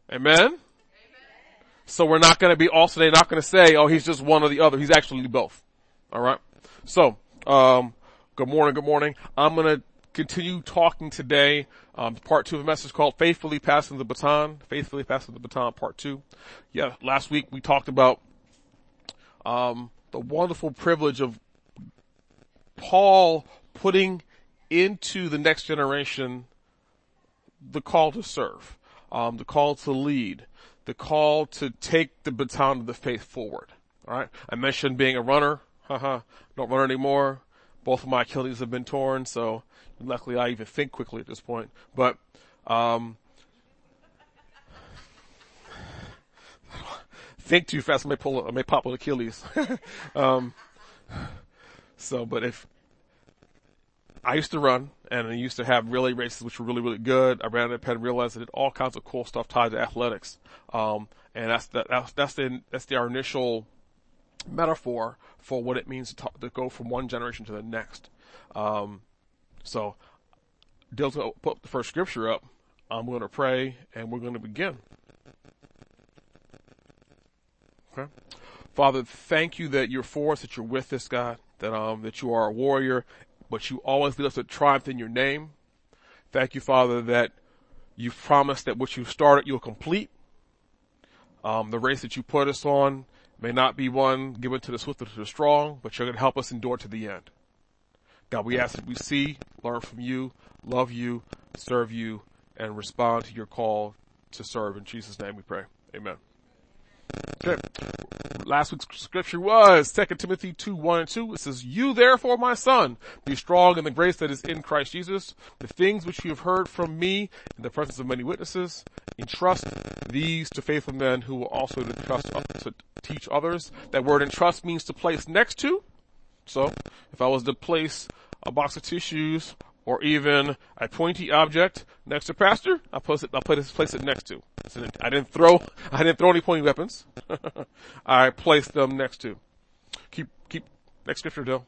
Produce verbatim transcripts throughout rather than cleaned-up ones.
Amen? So we're not going to be also, they're not going to say, oh, he's just one or the other. He's actually both. All right. So, um, good morning. Good morning. I'm going to continue talking today. Um, part two of a message called Faithfully Passing the Baton. Faithfully Passing the Baton, part two. Yeah. Last week we talked about, um, the wonderful privilege of Paul putting into the next generation the call to serve, um, the call to lead, the call to take the baton of the faith forward. All right. I mentioned being a runner. Haha. Don't run anymore. Both of my Achilles have been torn, so luckily I even think quickly at this point. But, um, think too fast, I may pull, I may pop an Achilles. um, so, but if, I used to run, and I used to have relay races which were really, really good. I ran at Penn and realized I did all kinds of cool stuff tied to athletics. Um, and that's the, that's, that's the, that's the, our initial metaphor for what it means to, talk, to go from one generation to the next. Um, so, Dale's going to put the first scripture up. I'm going to pray, and we're going to begin. Okay. Father, thank you that you're for us, that you're with us, God, that, um, that you are a warrior, but you always lead us to triumph in your name. Thank you, Father, that you've promised that what you've started, you'll complete. Um, the race that you put us on may not be one given to the swift or to the strong, but you're going to help us endure to the end. God, we ask that we see, learn from you, love you, serve you, and respond to your call to serve. In Jesus' name we pray. Amen. Okay. Last week's scripture was Second Timothy two, one and two. It says, you therefore, my son, be strong in the grace that is in Christ Jesus. The things which you have heard from me in the presence of many witnesses, entrust these to faithful men who will also entrust to teach others. That word entrust means to place next to. So, if I was to place a box of tissues or even a pointy object next to Pastor, I'll place it, I'll place it, place it next to. I didn't throw, I didn't throw any pointy weapons. I placed them next to. Keep, keep, next scripture, Dale.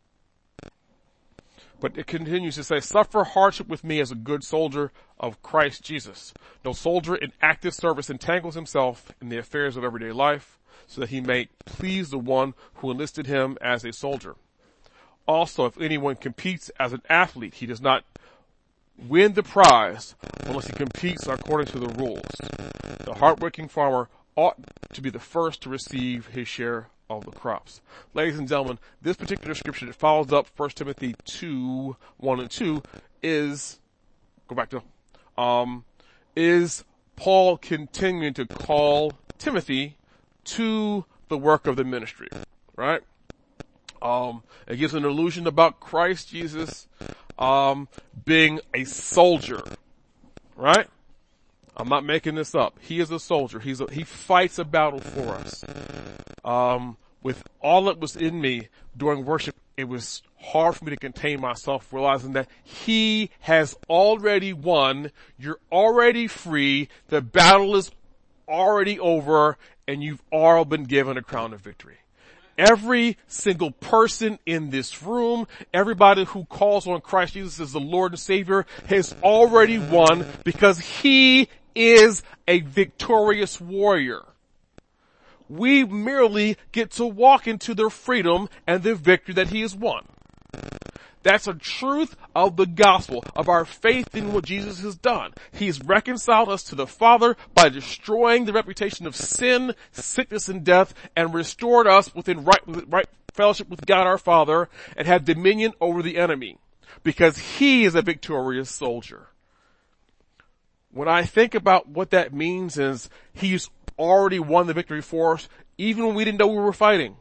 But it continues to say, suffer hardship with me as a good soldier of Christ Jesus. No soldier in active service entangles himself in the affairs of everyday life so that he may please the one who enlisted him as a soldier. Also, if anyone competes as an athlete, he does not win the prize unless he competes according to the rules. The hardworking farmer ought to be the first to receive his share of the crops. Ladies and gentlemen, this particular scripture that follows up First Timothy two, one and two is, go back to, um, is Paul continuing to call Timothy to the work of the ministry, right? Um, it gives an illusion about Christ Jesus, um, being a soldier, right? I'm not making this up. He is a soldier. He's a, he fights a battle for us. Um, with all that was in me during worship, it was hard for me to contain myself, realizing that he has already won. You're already free. The battle is already over, and you've all been given a crown of victory. Every single person in this room, everybody who calls on Christ Jesus as the Lord and Savior has already won because he is a victorious warrior. We merely get to walk into their freedom and the victory that he has won. That's a truth of the gospel, of our faith in what Jesus has done. He's reconciled us to the Father by destroying the reputation of sin, sickness, and death, and restored us within right, right fellowship with God our Father, and had dominion over the enemy, because he is a victorious soldier. When I think about what that means is he's already won the victory for us, even when we didn't know we were fighting.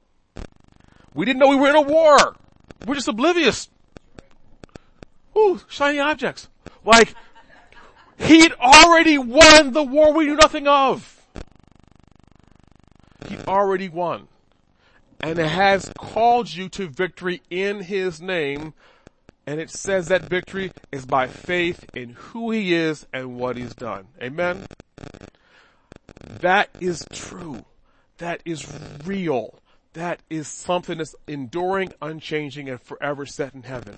We didn't know we were in a war. We're just oblivious. Ooh, shiny objects. Like, he'd already won the war we knew nothing of. He already won. And has called you to victory in his name. And it says that victory is by faith in who he is and what he's done. Amen? That is true. That is real. That is something that's enduring, unchanging, and forever set in heaven.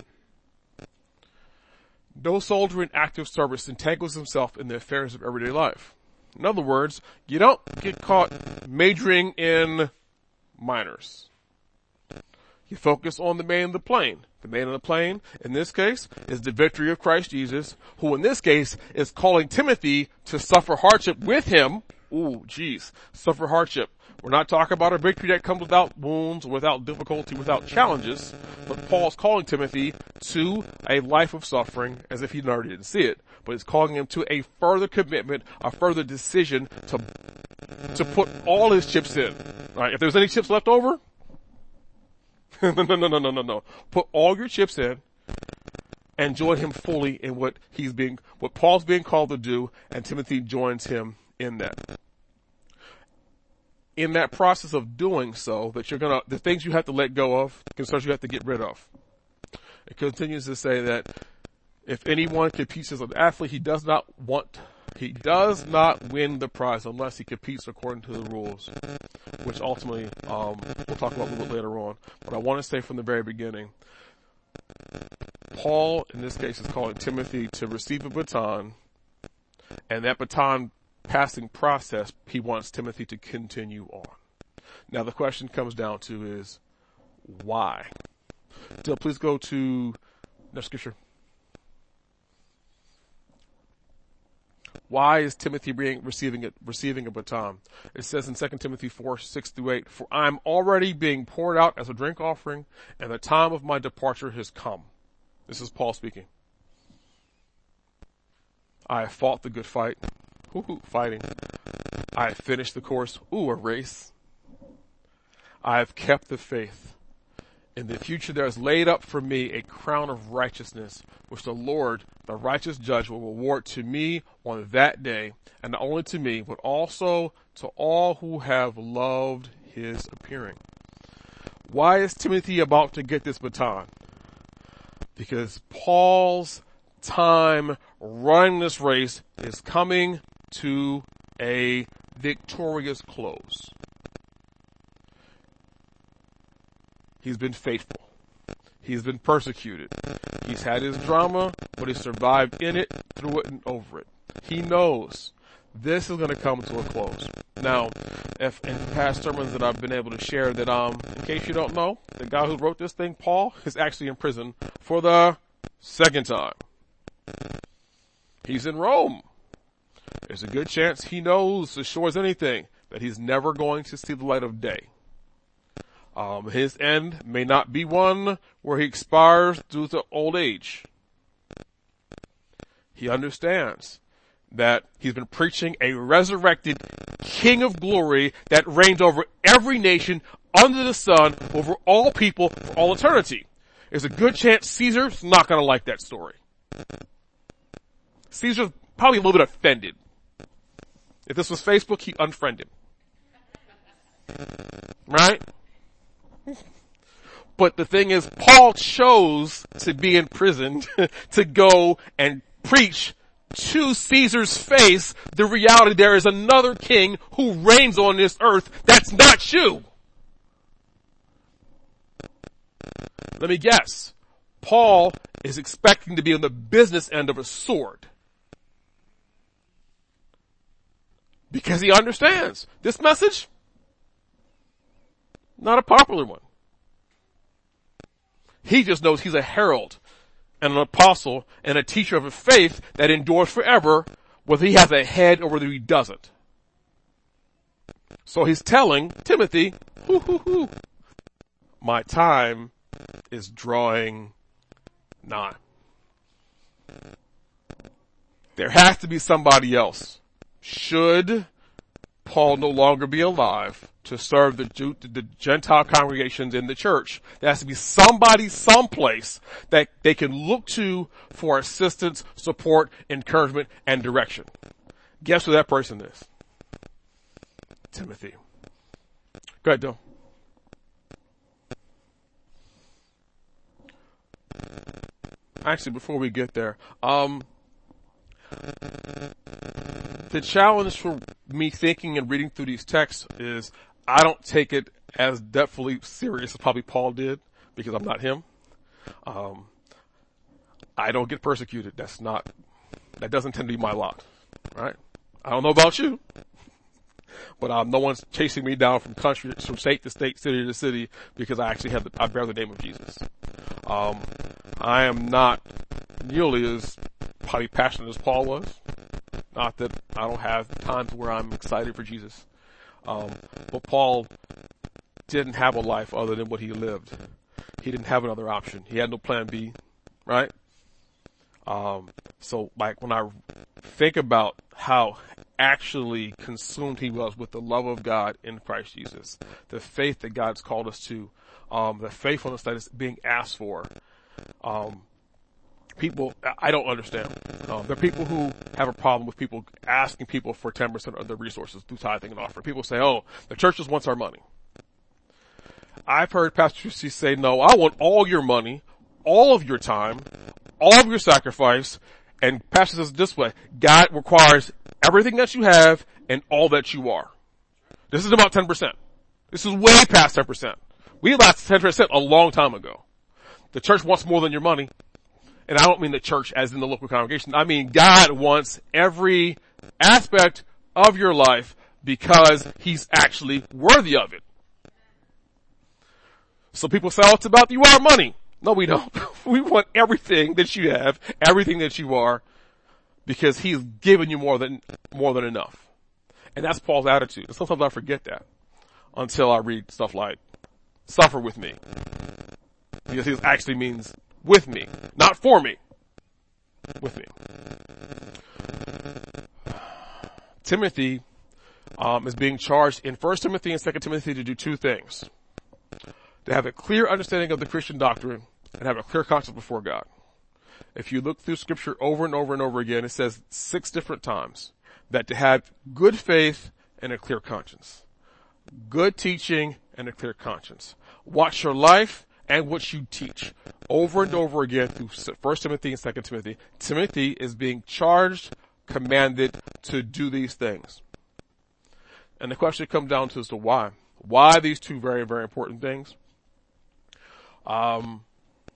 No soldier in active service entangles himself in the affairs of everyday life. In other words, you don't get caught majoring in minors. You focus on the man in the plane. The man in the plane, in this case, is the victory of Christ Jesus, who in this case is calling Timothy to suffer hardship with him. Ooh, geez, suffer hardship. We're not talking about a victory that comes without wounds, without difficulty, without challenges, but Paul's calling Timothy to a life of suffering as if he already didn't see it, but he's calling him to a further commitment, a further decision to, to put all his chips in. Right? If there's any chips left over, no, no, no, no, no, no, no. Put all your chips in and join him fully in what he's being, what Paul's being called to do, and Timothy joins him in that. In that process of doing so, that you're gonna, the things you have to let go of, concerns you have to get rid of. It continues to say that if anyone competes as an athlete, he does not want, he does not win the prize unless he competes according to the rules, which ultimately, um, we'll talk about a little bit later on. But I want to say from the very beginning, Paul, in this case, is calling Timothy to receive a baton, and that baton passing process, he wants Timothy to continue on. Now the question comes down to is, why? Dill, please go to next scripture. Why is Timothy being, receiving it, receiving a baton? It says in Second Timothy four, six through eight, for I am already being poured out as a drink offering, and the time of my departure has come. This is Paul speaking. I have fought the good fight. Ooh, fighting. I have finished the course. Ooh, a race. I have kept the faith. In the future there is laid up for me a crown of righteousness, which the Lord, the righteous judge, will reward to me on that day, and not only to me, but also to all who have loved his appearing. Why is Timothy about to get this baton? Because Paul's time running this race is coming to a victorious close. He's been faithful. He's been persecuted. He's had his drama, but he survived in it, through it, and over it. He knows this is going to come to a close. Now, if in past sermons that I've been able to share that, um, in case you don't know, the guy who wrote this thing, Paul, is actually in prison for the second time. He's in Rome. There's a good chance he knows as sure as anything that he's never going to see the light of day. Um, his end may not be one where he expires due to old age. He understands that he's been preaching a resurrected King of glory that reigns over every nation under the sun, over all people for all eternity. There's a good chance Caesar's not going to like that story. Caesar's probably a little bit offended. If this was Facebook, he'd unfriend him. Right? But the thing is, Paul chose to be imprisoned to go and preach to Caesar's face the reality there is another king who reigns on this earth that's not you. Let me guess. Paul is expecting to be on the business end of a sword. Because he understands this message, not a popular one. He just knows he's a herald and an apostle and a teacher of a faith that endures forever, whether he has a head or whether he doesn't. So he's telling Timothy, hoo, hoo, hoo, my time is drawing nigh. There has to be somebody else. Should Paul no longer be alive to serve the, Jew, the Gentile congregations in the church, there has to be somebody someplace that they can look to for assistance, support, encouragement, and direction. Guess who that person is? Timothy. Go ahead, Bill. Actually, before we get there, um, the challenge for me thinking and reading through these texts is I don't take it as definitely serious as probably Paul did, because I'm not him. Um, I don't get persecuted. That's not, that doesn't tend to be my lot, right? I don't know about you, but um, no one's chasing me down from country, from state to state, city to city, because I actually have the, I bear the name of Jesus. Um, I am not nearly as probably passionate as Paul was. Not that I don't have times where I'm excited for Jesus. Um, but Paul didn't have a life other than what he lived. He didn't have another option. He had no plan B, right? Um, so like when I think about how actually consumed he was with the love of God in Christ Jesus, the faith that God's called us to, um, the faithfulness that is being asked for, um, people, I don't understand. Um, there are people who have a problem with people asking people for ten percent of their resources through tithing and offering. People say, oh, the church just wants our money. I've heard pastors say, no, I want all your money, all of your time, all of your sacrifice. And pastor says this way, God requires everything that you have and all that you are. This is about ten percent. This is way past ten percent. We lost ten percent a long time ago. The church wants more than your money. And I don't mean the church as in the local congregation. I mean God wants every aspect of your life because he's actually worthy of it. So people say, oh, it's about you are money. No, we don't. We want everything that you have, everything that you are, because he's given you more than, more than enough. And that's Paul's attitude. And sometimes I forget that until I read stuff like, suffer with me. Because he actually means with me, not for me. With me. Timothy, um, is being charged in First Timothy and Second Timothy to do two things. To have a clear understanding of the Christian doctrine and have a clear conscience before God. If you look through scripture over and over and over again, it says six different times that to have good faith and a clear conscience. Good teaching and a clear conscience. Watch your life and what you teach. Over and over again through First Timothy and Second Timothy. Timothy is being charged, commanded to do these things. And the question comes down to as to why. Why these two very, very important things? Um,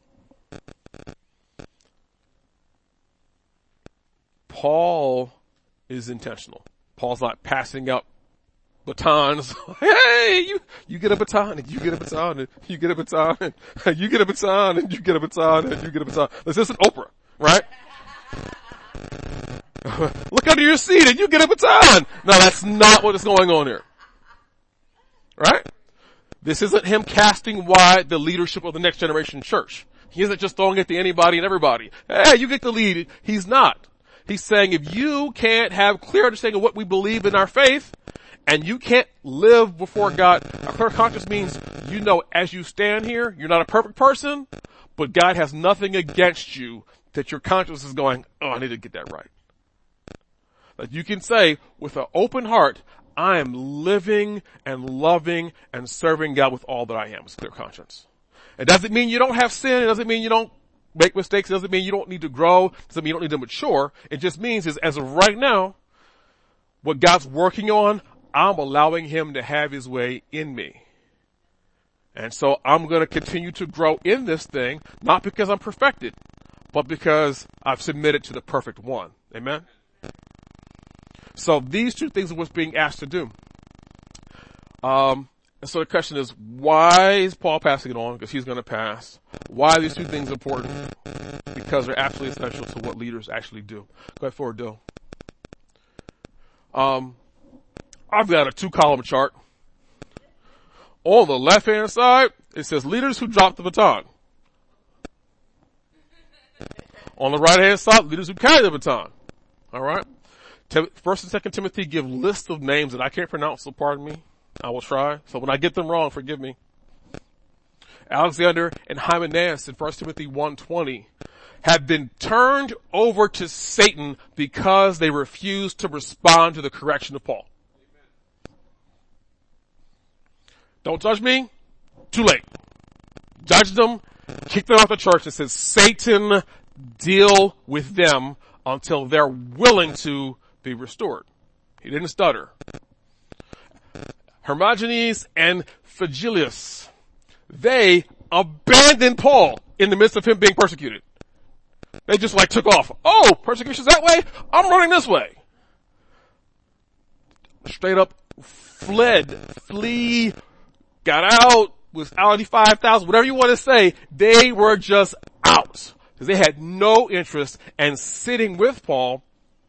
Paul is intentional. Paul's not passing out batons. Hey, you, you get a baton and you get a baton and you get a baton and you get a baton and you get a baton and you get a baton. This isn't Oprah, right? Look under your seat and you get a baton. No, that's not what is going on here. Right? This isn't him casting wide the leadership of the next generation church. He isn't just throwing it to anybody and everybody. Hey, you get the lead. He's not. He's saying if you can't have clear understanding of what we believe in our faith, and you can't live before God, a clear conscience means you know as you stand here, you're not a perfect person, but God has nothing against you that your conscience is going, oh, I need to get that right. That you can say with an open heart, I am living and loving and serving God with all that I am. It's a clear conscience. It doesn't mean you don't have sin. It doesn't mean you don't make mistakes. It doesn't mean you don't need to grow. It doesn't mean you don't need to mature. It just means is as of right now, what God's working on, I'm allowing him to have his way in me. And so I'm going to continue to grow in this thing, not because I'm perfected, but because I've submitted to the perfect one. Amen? So these two things are what's being asked to do. Um, and so the question is, why is Paul passing it on? Because he's going to pass. Why are these two things important? Because they're absolutely essential to what leaders actually do. Go ahead forward, Dill. Um, I've got a two-column chart. On the left-hand side, it says leaders who drop the baton. On the right-hand side, leaders who carry the baton. All right? First and Second Timothy give lists of names that I can't pronounce, so pardon me. I will try. So when I get them wrong, forgive me. Alexander and Hymenaeus in First Timothy one twenty have been turned over to Satan because they refused to respond to the correction of Paul. Don't judge me. Too late. Judge them, kick them out the church and says, Satan, deal with them until they're willing to be restored. He didn't stutter. Hermogenes and Phygellus, they abandoned Paul in the midst of him being persecuted. They just like took off. Oh, persecution's that way? I'm running this way. straight up fled, flee, got out, was out of five thousand, whatever you want to say. They were just out. Because they had no interest in sitting with Paul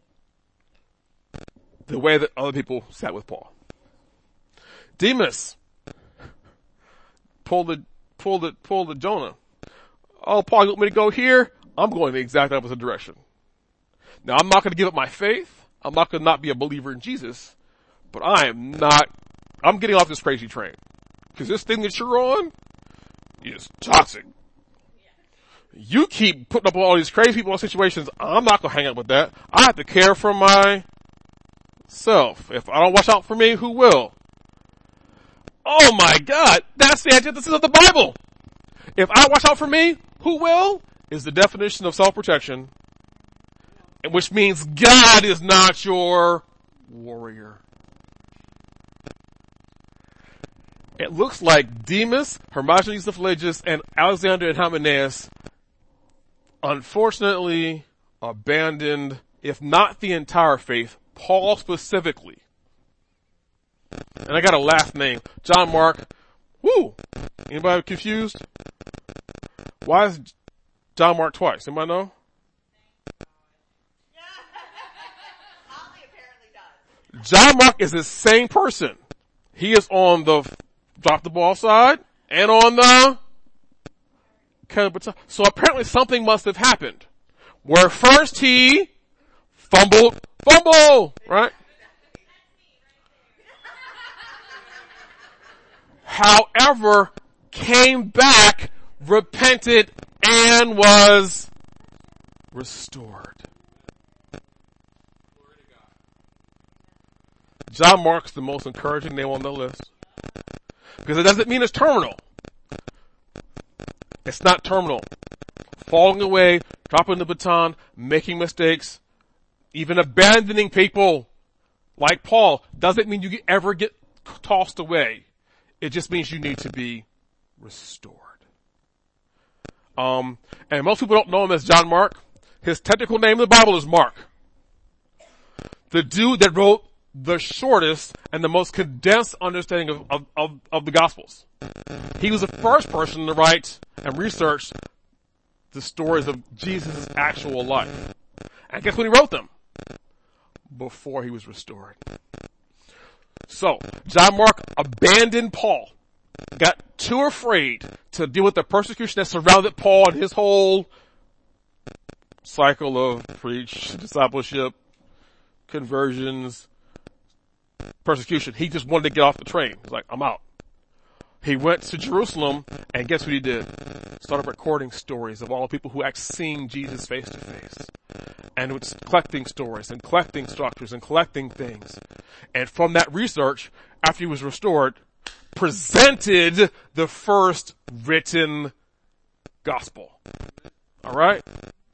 the way that other people sat with Paul. Demas pulled the, pulled the, pulled the Jonah. Oh, Paul, you want me to go here? I'm going the exact opposite direction. Now, I'm not going to give up my faith. I'm not going to not be a believer in Jesus. But I am not, I'm getting off this crazy train. Because this thing that you're on is toxic. You keep putting up with all these crazy people in situations. I'm not going to hang out with that. I have to care for myself. If I don't watch out for me, who will? Oh my God, that's the antithesis of the Bible. If I watch out for me, who will? Is the definition of self-protection, which means God is not your warrior. It looks like Demas, Hermogenes the Philologus, and Alexander and Hymenaeus unfortunately abandoned, if not the entire faith, Paul specifically. And I got a last name, John Mark. Woo! Anybody confused? Why is John Mark twice? Anybody know? John Mark is the same person. He is on the drop the ball side and on the so apparently something must have happened where first he fumbled, fumble, right? However, came back, repented, and was restored. John Mark's the most encouraging name on the list. Because it doesn't mean it's terminal. It's not terminal. Falling away, dropping the baton, making mistakes, even abandoning people like Paul doesn't mean you ever get tossed away. It just means you need to be restored. Um, and most people don't know him as John Mark. His technical name in the Bible is Mark. The dude that wrote the shortest and the most condensed understanding of, of, of, of the Gospels. He was the first person to write and research the stories of Jesus' actual life. And guess when he wrote them? Before he was restored. So, John Mark abandoned Paul. Got too afraid to deal with the persecution that surrounded Paul and his whole cycle of preach, discipleship, conversions, persecution. He just wanted to get off the train. He's like, I'm out. He went to Jerusalem, and guess what he did? Started recording stories of all the people who had seen Jesus face to face. And was collecting stories and collecting structures and collecting things. And from that research, after he was restored, presented the first written gospel. Alright?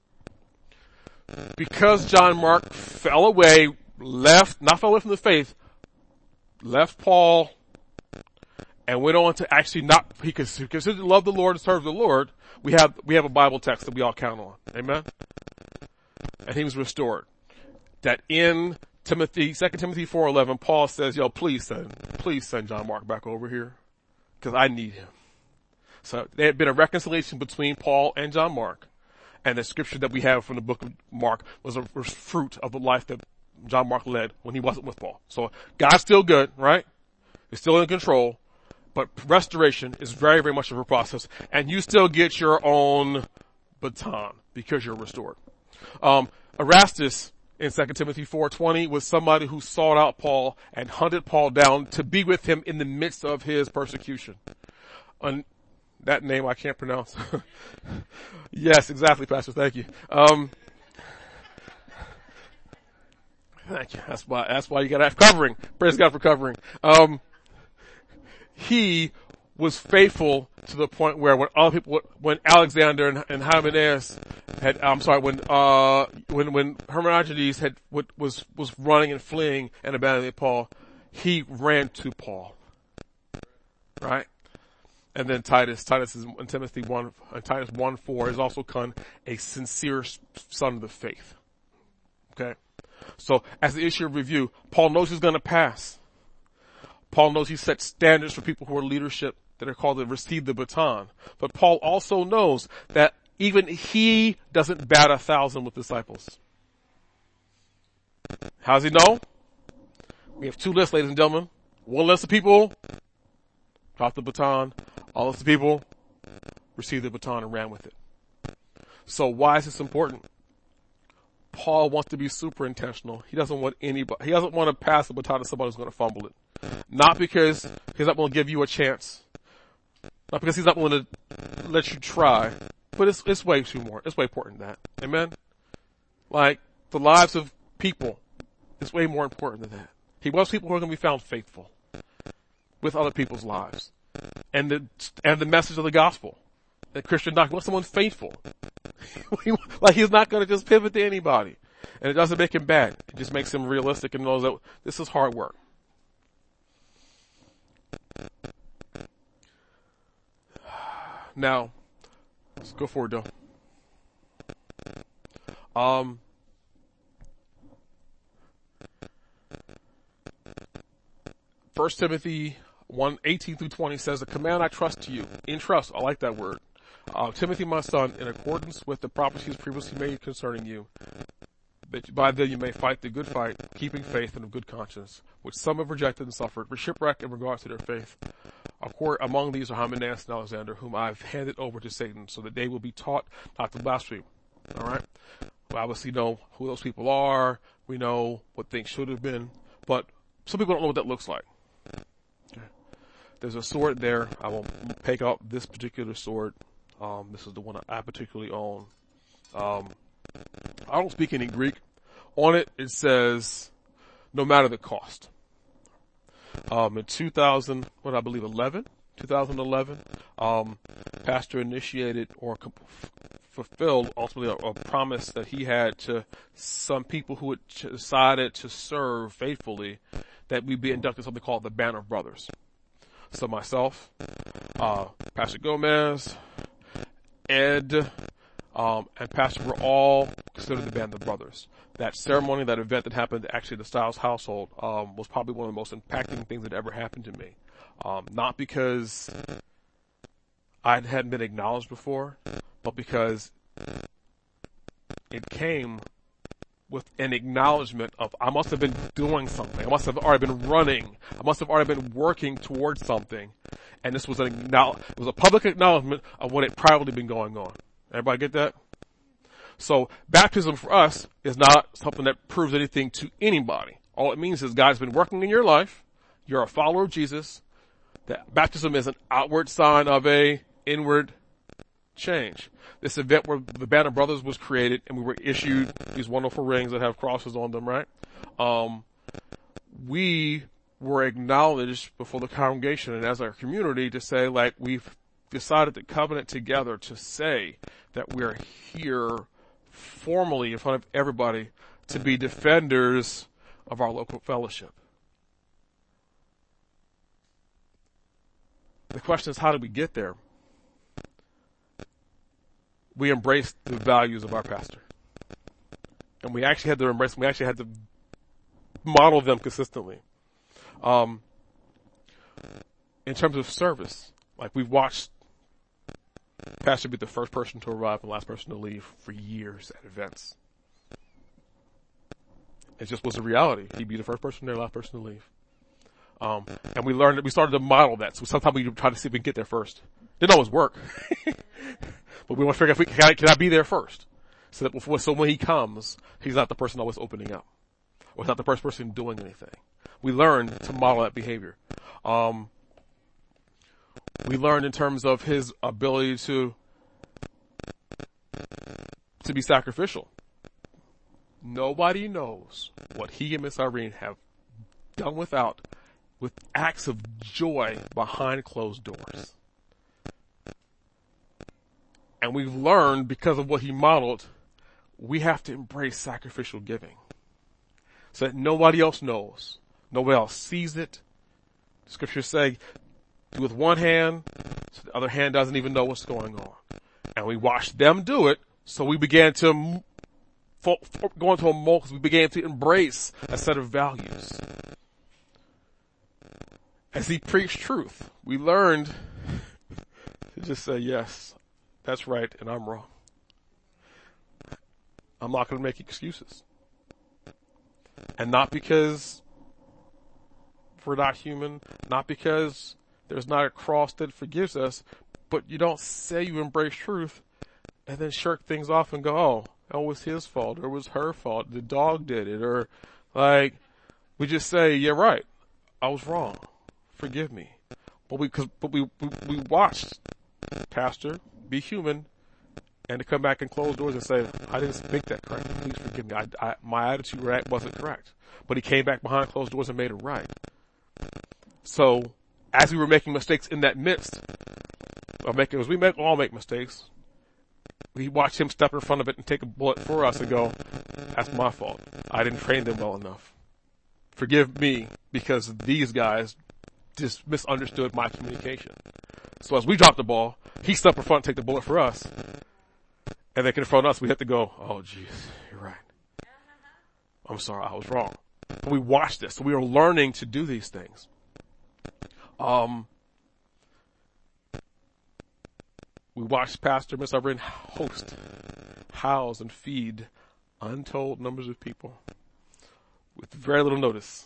Because John Mark fell away, left, not fell away from the faith, left Paul, and went on to actually not, he considered to love the Lord and serve the Lord. We have, we have a Bible text that we all count on. Amen? And he was restored. That in Timothy, Second Timothy four eleven, Paul says, yo, please send, please send John Mark back over here. Cause I need him. So there had been a reconciliation between Paul and John Mark. And the scripture that we have from the book of Mark was a fruit of the life that John Mark led when he wasn't with Paul. So God's still good, right? He's still in control. But restoration is very, very much of a process. And you still get your own baton because you're restored. Um, Erastus in Second Timothy four twenty was somebody who sought out Paul and hunted Paul down to be with him in the midst of his persecution. And that name I can't pronounce. Yes, exactly, Pastor. Thank you. Um, thank you. That's why, that's why you gotta have covering. Praise God for covering. Um, he was faithful to the point where when other people, when Alexander and, and Hymenaeus had, I'm sorry, when, uh, when, when Hermogenes had, was, was running and fleeing and abandoning Paul, he ran to Paul. Right? And then Titus, Titus is in Timothy one, uh, Titus one four is also called a sincere son of the faith. Okay? So as the issue of review, Paul knows he's going to pass. Paul knows he sets standards for people who are leadership that are called to receive the baton. But Paul also knows that even he doesn't bat a thousand with disciples. How does he know? We have two lists, ladies and gentlemen. One list of people dropped the baton. All list of people received the baton and ran with it. So why is this important? Paul wants to be super intentional. He doesn't want anybody, he doesn't want to pass the baton to somebody who's going to fumble it. Not because he's not going to give you a chance. Not because he's not going to let you try. But it's, it's way too more. It's way important than that. Amen? Like, the lives of people is way more important than that. He wants people who are going to be found faithful with other people's lives. And the, and the message of the gospel. That Christian doctrine wants someone faithful. Like, he's not going to just pivot to anybody. And it doesn't make him bad. It just makes him realistic and knows that this is hard work. Now, let's go forward though. Um, First Timothy one, eighteen through twenty says, the command I trust to you. In trust, I like that word. Uh, Timothy, my son, in accordance with the prophecies previously made concerning you, that by them you may fight the good fight, keeping faith and of good conscience, which some have rejected and suffered for shipwreck in regards to their faith. Among these are Hymenaeus and Alexander, whom I have handed over to Satan, so that they will be taught not to blaspheme. All right? We obviously know who those people are. We know what things should have been. But some people don't know what that looks like. Okay. There's a sword there. I won't take out this particular sword. Um, this is the one I particularly own. Um, I don't speak any Greek. On it, it says, no matter the cost. Um, in two thousand, what I believe, eleven, twenty eleven, um, Pastor initiated or comp- fulfilled ultimately a, a promise that he had to some people who had ch- decided to serve faithfully, that we'd be inducted in something called the Band of Brothers. So myself, uh, Pastor Gomez, Ed, um, and Pastor were all considered the Band of Brothers. That ceremony, that event that happened actually at the Styles household, um, was probably one of the most impacting things that ever happened to me. Um, not because I hadn't been acknowledged before, but because it came with an acknowledgement of, I must have been doing something. I must have already been running. I must have already been working towards something. And this was an acknowledge, it was a public acknowledgement of what had privately been going on. Everybody get that? So baptism for us is not something that proves anything to anybody. All it means is God's been working in your life. You're a follower of Jesus. That baptism is an outward sign of a inward change. This event where the Band of Brothers was created and we were issued these wonderful rings that have crosses on them, right? Um, we were acknowledged before the congregation and as a community to say, like, we've decided to covenant together to say that we're here formally in front of everybody to be defenders of our local fellowship. The question is, how did we get there? We embraced the values of our pastor. And we actually had to embrace them. We actually had to model them consistently. Um, in terms of service, like, we've watched Pastor be the first person to arrive and the last person to leave for years at events. It just was a reality. He'd be the first person there, last person to leave. Um, and we learned that we started to model that. So sometimes we try to see if we can get there first. Didn't always work. But we want to figure out if we can I, can I be there first? So that before, so when he comes, he's not the person always opening up. Or he's not the first person doing anything. We learned to model that behavior. Um, we learned in terms of his ability to, to be sacrificial. Nobody knows what he and Miss Irene have done without, with acts of joy behind closed doors. And we've learned, because of what he modeled, we have to embrace sacrificial giving. So that nobody else knows. Nobody else sees it. The scriptures say, do with one hand, so the other hand doesn't even know what's going on. And we watched them do it, so we began to for, for going to a mold because we began to embrace a set of values. As he preached truth, we learned to just say, yes, that's right, and I'm wrong. I'm not going to make excuses. And not because we're not human, not because there's not a cross that forgives us, but you don't say you embrace truth and then shirk things off and go, oh, it was his fault, or it was her fault, the dog did it, or like, we just say, yeah, right, I was wrong, forgive me. But we, cause, but we, we, we watched Pastor be human and to come back and close doors and say, I didn't make that correct, please forgive me, I, I, my attitude wasn't correct. But he came back behind closed doors and made it right. So, as we were making mistakes in that midst of making, as we make, all make mistakes, we watched him step in front of it and take a bullet for us and go, that's my fault. I didn't train them well enough. Forgive me because these guys just misunderstood my communication. So as we dropped the ball, he stepped in front and take the bullet for us. And they confront us, we have to go, oh jeez, you're right. I'm sorry, I was wrong. But we watched this, so we are learning to do these things. Um, we watched Pastor Miss Everin host, house, and feed untold numbers of people with very little notice.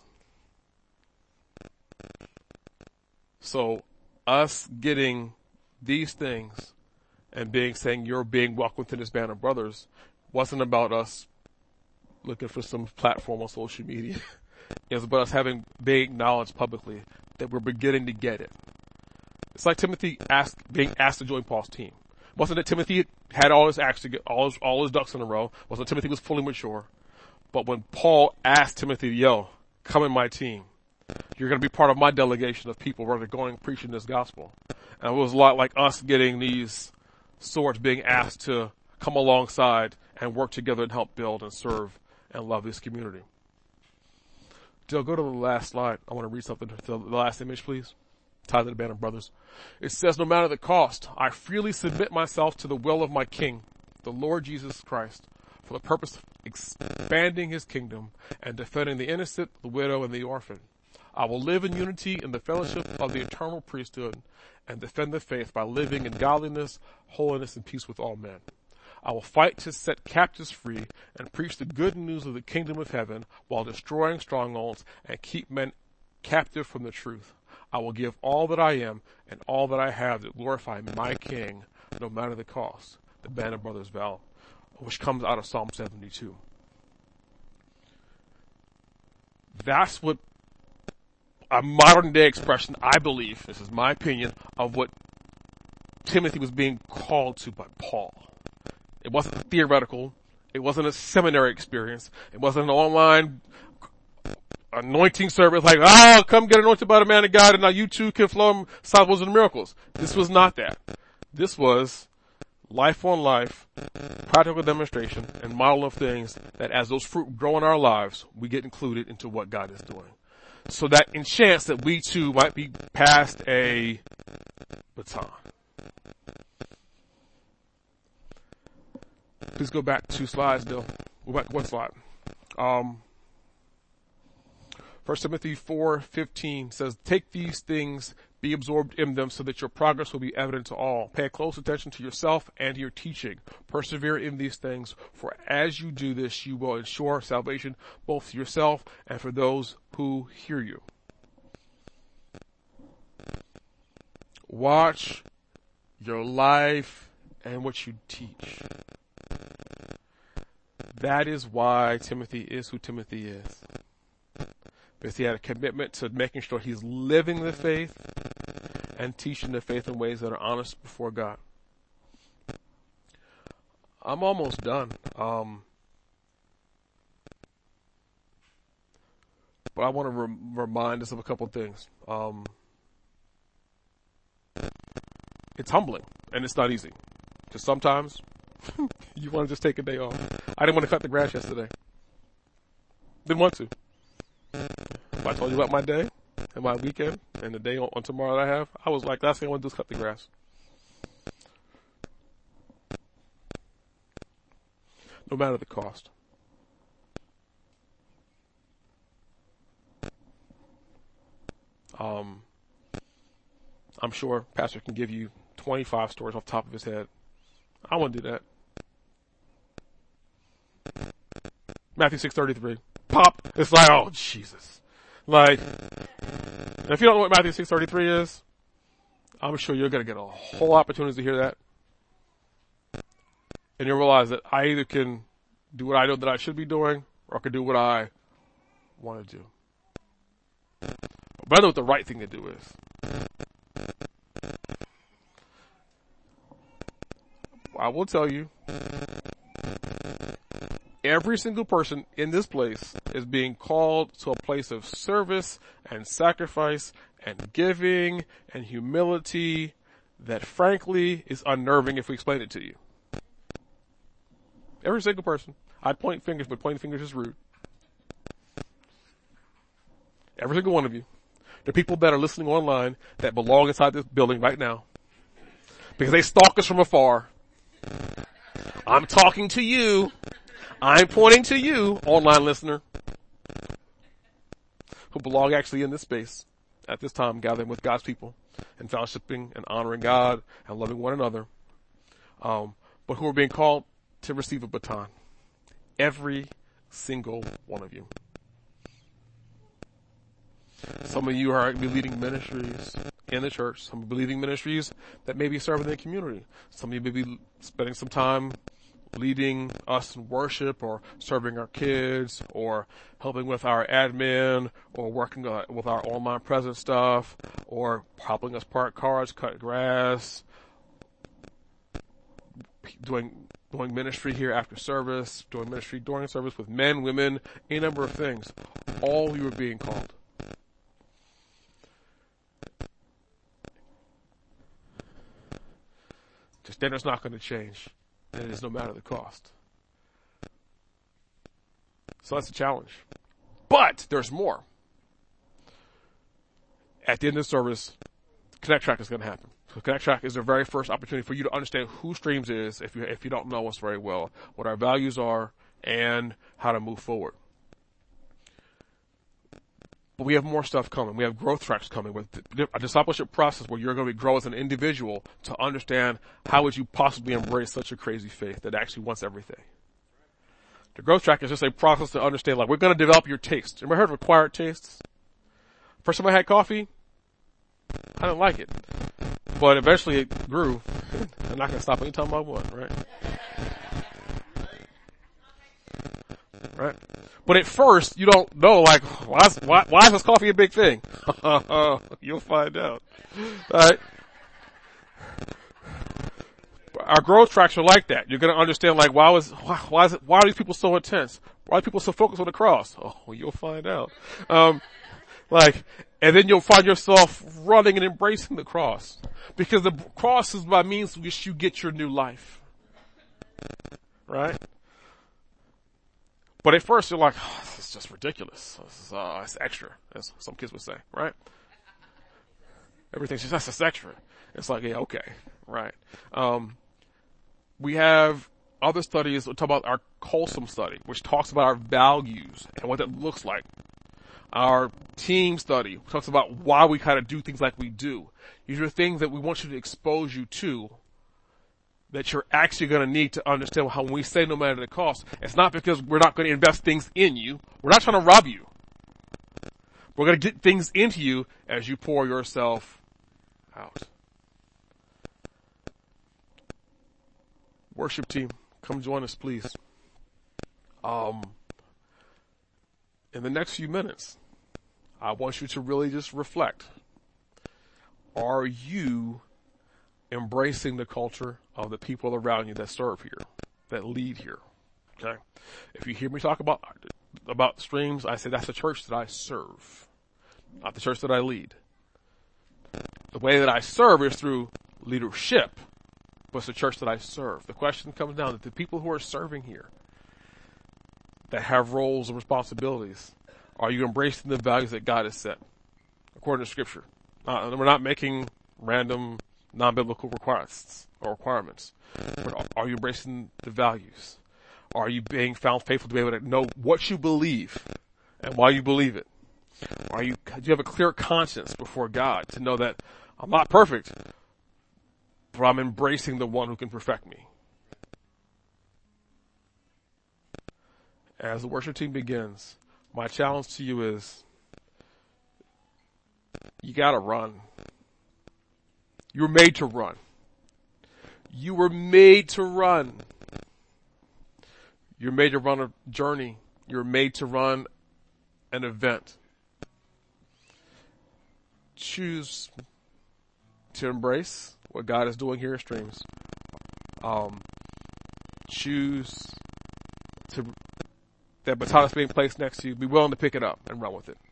So, us getting these things and being saying you're being welcomed to this band of brothers wasn't about us looking for some platform on social media. It was about us having being acknowledged publicly that we're beginning to get it. It's like Timothy asked, being asked to join Paul's team. It wasn't that Timothy had all his acts to get, all his, all his ducks in a row. It wasn't that Timothy was fully mature. But when Paul asked Timothy, yo, come in my team. You're going to be part of my delegation of people where they're going preaching this gospel. And it was a lot like us getting these swords being asked to come alongside and work together and help build and serve and love this community. Joe, go to the last slide. I want to read something to the last image, please. Tied to the band of brothers. It says, no matter the cost, I freely submit myself to the will of my King, the Lord Jesus Christ, for the purpose of expanding his kingdom and defending the innocent, the widow, and the orphan. I will live in unity in the fellowship of the eternal priesthood and defend the faith by living in godliness, holiness, and peace with all men. I will fight to set captives free and preach the good news of the kingdom of heaven while destroying strongholds and keep men captive from the truth. I will give all that I am and all that I have to glorify my King, no matter the cost. The Band of Brothers vow, which comes out of Psalm seventy-two. That's what a modern day expression, I believe, this is my opinion, of what Timothy was being called to by Paul. It wasn't theoretical. It wasn't a seminary experience. It wasn't an online anointing service like, oh, come get anointed by the man of God and now you too can flow signs and miracles. This was not that. This was life on life, practical demonstration, and model of things that as those fruit grow in our lives, we get included into what God is doing. So that in chance that we too might be passed a baton. Please go back two slides, Bill. Go back one slide. Um, First Timothy four fifteen says, take these things, be absorbed in them so that your progress will be evident to all. Pay close attention to yourself and to your teaching. Persevere in these things, for as you do this, you will ensure salvation both for yourself and for those who hear you. Watch your life and what you teach. That is why Timothy is who Timothy is. Because he had a commitment to making sure he's living the faith and teaching the faith in ways that are honest before God. I'm almost done. Um, but I want to re- remind us of a couple of things. Um, it's humbling, and it's not easy. Because sometimes you want to just take a day off. I didn't want to cut the grass yesterday. Didn't want to. If I told you about my day and my weekend and the day on, on tomorrow that I have, I was like, last thing I want to do is cut the grass. No matter the cost. Um, I'm sure Pastor can give you twenty-five stories off the top of his head. I want to do that. Matthew six thirty-three. Pop. It's like, oh, Jesus. Like, if you don't know what Matthew six thirty-three is, I'm sure you're going to get a whole opportunity to hear that. And you'll realize that I either can do what I know that I should be doing, or I can do what I want to do. But I know what the right thing to do is. I will tell you, every single person in this place is being called to a place of service and sacrifice and giving and humility that frankly is unnerving if we explain it to you. Every single person. I'd point fingers, but pointing fingers is rude. Every single one of you. There are people that are listening online that belong inside this building right now because they stalk us from afar. I'm talking to you. I'm pointing to you, online listener, who belong actually in this space at this time, gathering with God's people and fellowshipping and honoring God and loving one another, um, but who are being called to receive a baton. Every single one of you. Some of you are going to be leading ministries in the church. Some will be leading ministries that may be serving the community. Some of you may be spending some time leading us in worship or serving our kids or helping with our admin or working uh, with our online presence stuff or helping us park cars, cut grass, doing doing ministry here after service, doing ministry during service with men, women, a number of things. All you are being called. The standard's not going to change, and it is no matter the cost. So that's a challenge. But there's more. At the end of the service, Connect Track is going to happen. So Connect Track is the very first opportunity for you to understand who Streams is, if you if you don't know us very well, what our values are, and how to move forward. But we have more stuff coming. We have growth tracks coming with a discipleship process where you're going to grow as an individual to understand how would you possibly embrace such a crazy faith that actually wants everything. The growth track is just a process to understand, like, we're going to develop your taste. Remember heard of acquired tastes? First time I had coffee, I didn't like it. But eventually it grew. I'm not going to stop anytime I want, right? Right? But at first, you don't know, like, why is, why, why is this coffee a big thing? You'll find out. Alright? Our growth tracks are like that. You're gonna understand, like, why was, why, why is it, why are these people so intense? Why are people so focused on the cross? Oh, you'll find out. Um, like, and then you'll find yourself running and embracing the cross. Because the cross is by means which you get your new life. Right? But at first you're like, oh, this is just ridiculous. This is, uh, it's extra, as some kids would say, right? Everything's just, that's just extra. It's like, yeah, okay, right. Um, we have other studies that talk about our Colson study, which talks about our values and what that looks like. Our team study talks about why we kind of do things like we do. These are things that we want you to expose you to that you're actually going to need to understand how when we say no matter the cost, it's not because we're not going to invest things in you. We're not trying to rob you. We're going to get things into you as you pour yourself out. Worship team, come join us, please. Um, in the next few minutes, I want you to really just reflect. Are you embracing the culture of the people around you that serve here, that lead here? Okay? If you hear me talk about, about Streams, I say that's the church that I serve, not the church that I lead. The way that I serve is through leadership, but it's the church that I serve. The question comes down to the people who are serving here, that have roles and responsibilities, are you embracing the values that God has set according to Scripture? Uh, we're not making random non-biblical requirements or requirements. But are you embracing the values? Are you being found faithful to be able to know what you believe and why you believe it? Are you, do you have a clear conscience before God to know that I'm not perfect, but I'm embracing the one who can perfect me? As the worship team begins, my challenge to you is, you gotta run. You were made to run. You were made to run. You're made to run a journey. You're made to run an event. Choose to embrace what God is doing here at Streams. Um, choose to, that baton is being placed next to you. Be willing to pick it up and run with it.